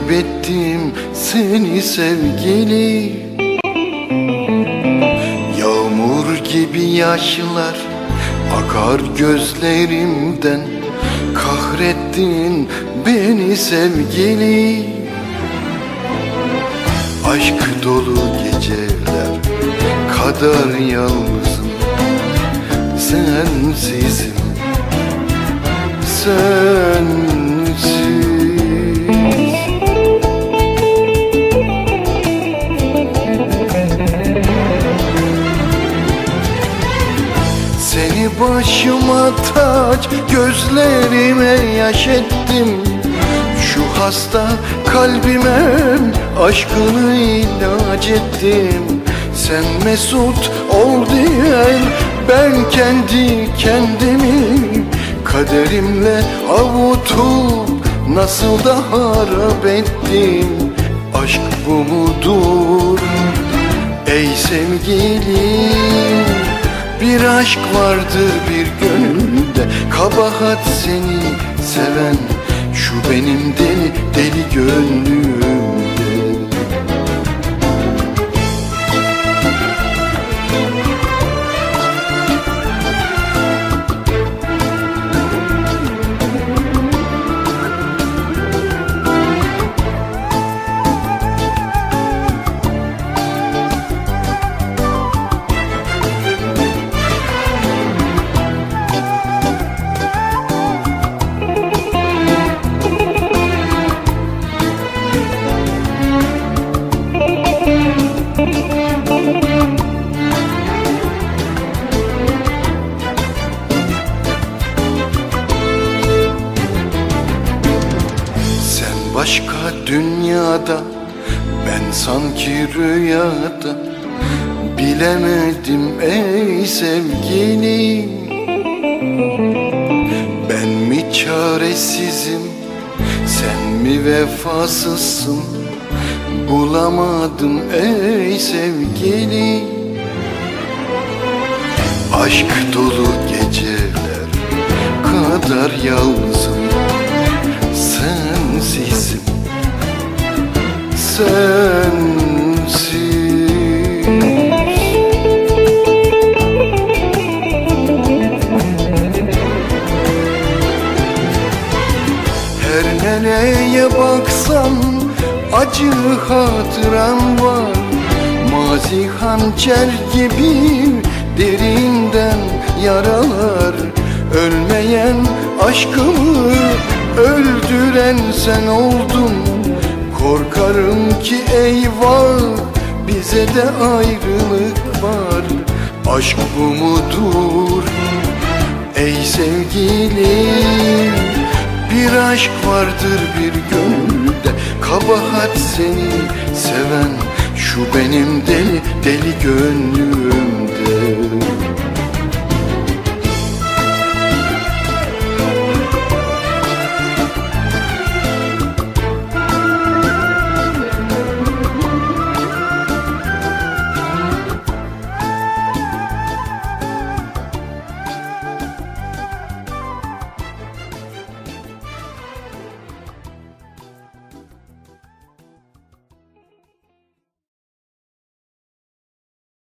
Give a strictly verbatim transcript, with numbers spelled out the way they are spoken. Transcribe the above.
kaybettim seni sevgili. Yağmur gibi yaşlar akar gözlerimden, kahrettin beni sevgili. Aşk dolu geceler kadar yalnızım, sensizim, sensiz. Seni başıma taç, gözlerime yaş ettim. Şu hasta kalbime aşkını ilaç ettim. Sen mesut ol diye ben kendi kendimi kaderimle avutup nasıl da harap ettim. Aşk bu mudur ey sevgilim? Bir aşk vardır bir gönülde, kabahat seni seven şu benim deli deli gönlümde. Başka dünyada, ben sanki rüyada, bilemedim ey sevgilim. Ben mi çaresizim, sen mi vefasızsın? Bulamadım ey sevgilim. Aşk dolu geceler kadar yalnızım, sensizim, sensiz. Her nereye baksam acı hatıram var. Mazi hançer gibi derinden yaralar. Ölmeyen aşkımı öldüren sen oldun. Korkarım ki eyvah, bize de ayrılık var. Aşk bu mudur ey sevgilim? Bir aşk vardır bir gönülde, kabahat seni seven şu benim deli deli gönlümde.